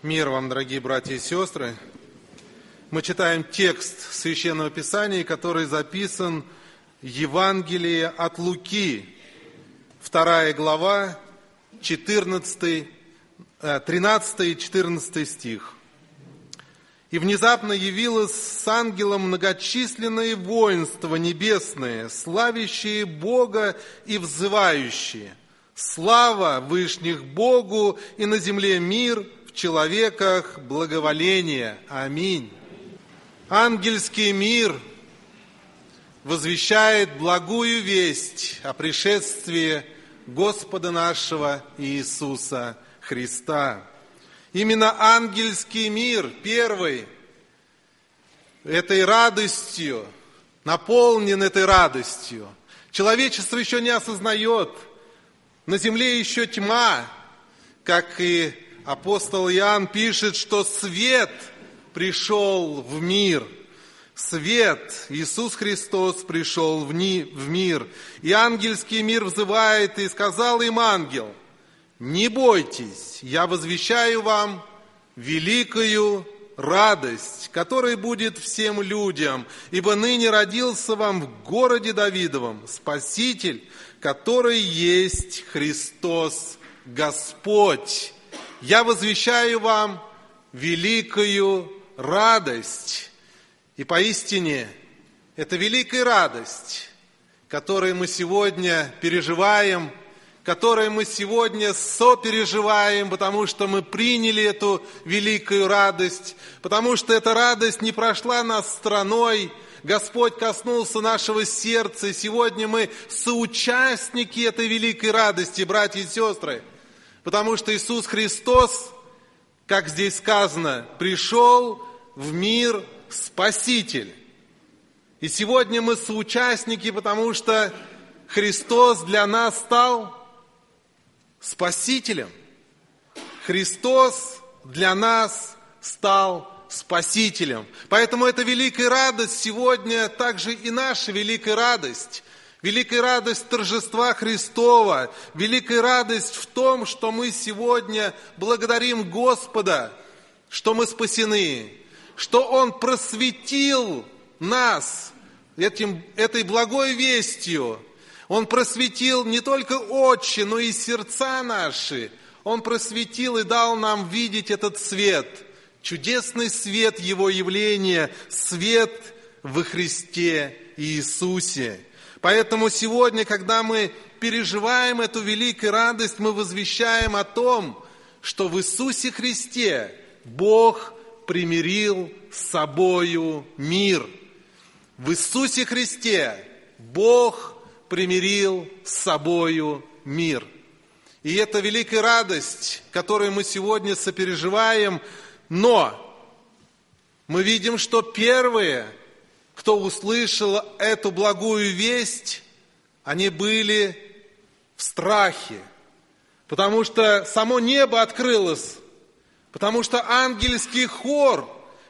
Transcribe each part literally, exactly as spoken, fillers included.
Мир вам, дорогие братья и сестры. Мы читаем текст Священного Писания, который записан в Евангелии от Луки, вторая глава, четырнадцатый, тринадцатый и четырнадцатый стих. «И внезапно явилось с ангелом многочисленное воинство небесное, славящие Бога и взывающие: слава вышних Богу, и на земле мир, в человеках благоволение. Аминь». Ангельский мир возвещает благую весть о пришествии Господа нашего Иисуса Христа. Именно ангельский мир первый этой радостью, наполнен этой радостью. Человечество еще не осознает, на земле еще тьма, как и апостол Иоанн пишет, что свет пришел в мир. Свет, Иисус Христос пришел в мир. И ангельский мир взывает, и сказал им ангел: «Не бойтесь, я возвещаю вам великую радость, которая будет всем людям, ибо ныне родился вам в городе Давидовом Спаситель, который есть Христос Господь. Я возвещаю вам великую радость». И поистине, это великая радость, которую мы сегодня переживаем, которую мы сегодня сопереживаем, потому что мы приняли эту великую радость, потому что эта радость не прошла нас стороной. Господь коснулся нашего сердца, и сегодня мы соучастники этой великой радости, братья и сестры, потому что Иисус Христос, как здесь сказано, пришел в мир Спаситель. И сегодня мы соучастники, потому что Христос для нас стал Спасителем. Христос для нас стал Спасителем. Поэтому эта великая радость сегодня также и наша великая радость. Великая радость торжества Христова. Великая радость в том, что мы сегодня благодарим Господа, что мы спасены, что Он просветил нас этим, этой благой вестью. Он просветил не только очи, но и сердца наши. Он просветил и дал нам видеть этот свет, чудесный свет Его явления, свет во Христе Иисусе. Поэтому сегодня, когда мы переживаем эту великую радость, мы возвещаем о том, что в Иисусе Христе Бог примирил с собою мир. В Иисусе Христе Бог примирил с собою мир. И это великая радость, которую мы сегодня сопереживаем, но мы видим, что первые, кто услышал эту благую весть, они были в страхе, потому что само небо открылось, потому что ангельский хор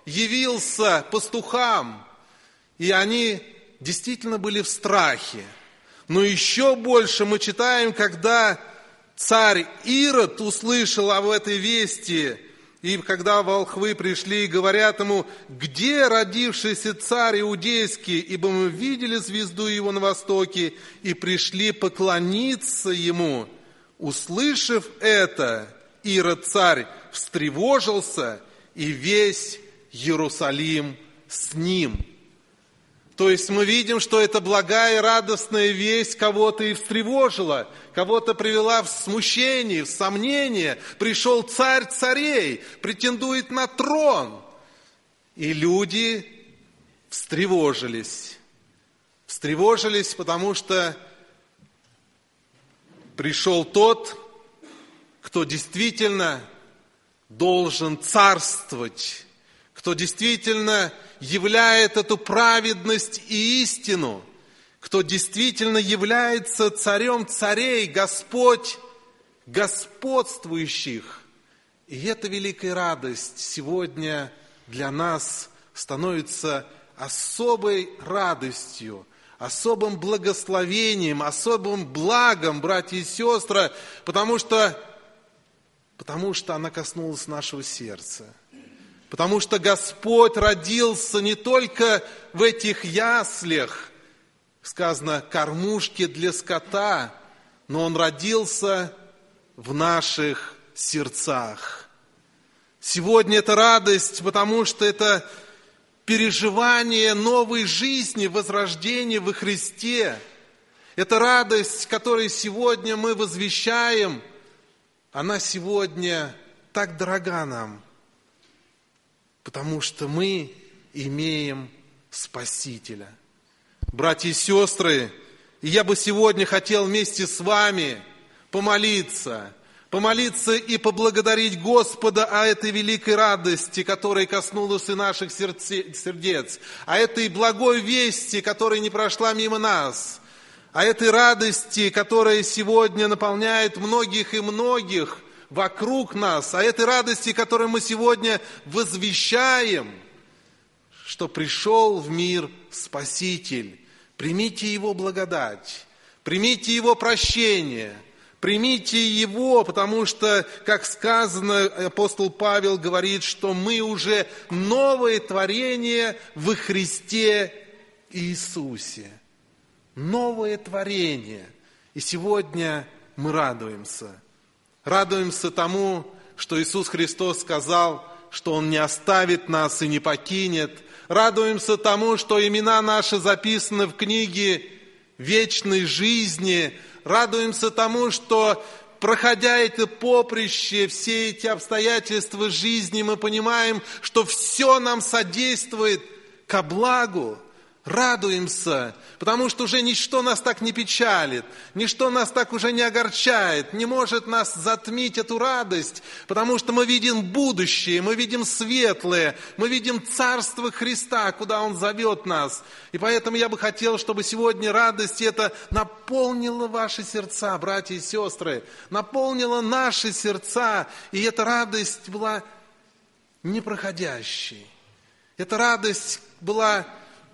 явился пастухам, и они действительно были в страхе. Но еще больше мы читаем, когда царь Ирод услышал об этой вести, и когда волхвы пришли и говорят ему: «Где родившийся царь иудейский? Ибо мы видели звезду его на востоке и пришли поклониться ему». Услышав это, Ирод царь встревожился, и весь Иерусалим с ним. То есть мы видим, что эта благая, радостная весть кого-то и встревожила, кого-то привела в смущение, в сомнение. Пришел царь царей, претендует на трон. И люди встревожились. Встревожились, потому что пришел тот, кто действительно должен царствовать, кто действительно являет эту праведность и истину, кто действительно является царем царей, Господь господствующих. И эта великая радость сегодня для нас становится особой радостью, особым благословением, особым благом, братья и сестры, потому что Потому что она коснулась нашего сердца. Потому что Господь родился не только в этих яслях, сказано, кормушки для скота, но Он родился в наших сердцах. Сегодня это радость, потому что это переживание новой жизни, возрождения во Христе. Это радость, которую сегодня мы возвещаем, она сегодня так дорога нам, потому что мы имеем Спасителя. Братья и сестры, и я бы сегодня хотел вместе с вами помолиться, помолиться и поблагодарить Господа о этой великой радости, которая коснулась и наших сердец, о этой благой вести, которая не прошла мимо нас, о этой радости, которая сегодня наполняет многих и многих вокруг нас, о этой радости, которую мы сегодня возвещаем, что пришел в мир Спаситель. Примите Его благодать, примите Его прощение, примите Его, потому что, как сказано, апостол Павел говорит, что мы уже новое творение во Христе Иисусе. Новое творение. И сегодня мы радуемся. Радуемся тому, что Иисус Христос сказал, что Он не оставит нас и не покинет. Радуемся тому, что имена наши записаны в книге вечной жизни. Радуемся тому, что, проходя это поприще, все эти обстоятельства жизни, мы понимаем, что все нам содействует ко благу. Радуемся, потому что уже ничто нас так не печалит, ничто нас так уже не огорчает, не может нас затмить эту радость, потому что мы видим будущее, мы видим светлое, мы видим Царство Христа, куда Он зовет нас. И поэтому я бы хотел, чтобы сегодня радость эта наполнила ваши сердца, братья и сестры, наполнила наши сердца, и эта радость была непроходящей. Эта радость была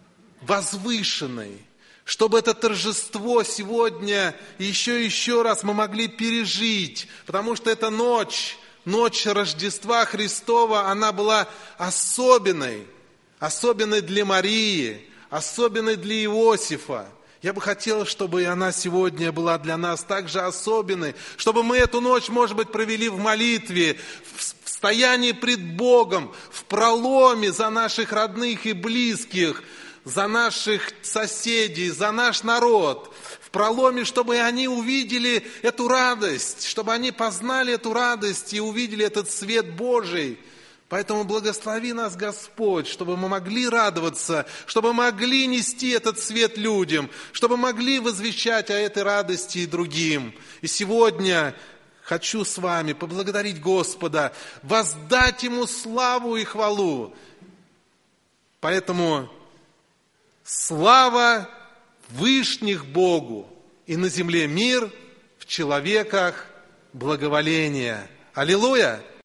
возвышенной, чтобы это торжество сегодня еще и еще раз мы могли пережить, потому что эта ночь, ночь Рождества Христова, она была особенной, особенной для Марии, особенной для Иосифа. Я бы хотел, чтобы и она сегодня была для нас также особенной, чтобы мы эту ночь, может быть, провели в молитве, в стоянии пред Богом, в проломе за наших родных и близких, за наших соседей, за наш народ, в проломе, чтобы они увидели эту радость, чтобы они познали эту радость и увидели этот свет Божий. Поэтому благослови нас, Господь, чтобы мы могли радоваться, чтобы могли нести этот свет людям, чтобы могли возвещать о этой радости и другим. И сегодня хочу с вами поблагодарить Господа, воздать Ему славу и хвалу. Поэтому слава вышних Богу, и на земле мир, в человеках благоволение. Аллилуйя!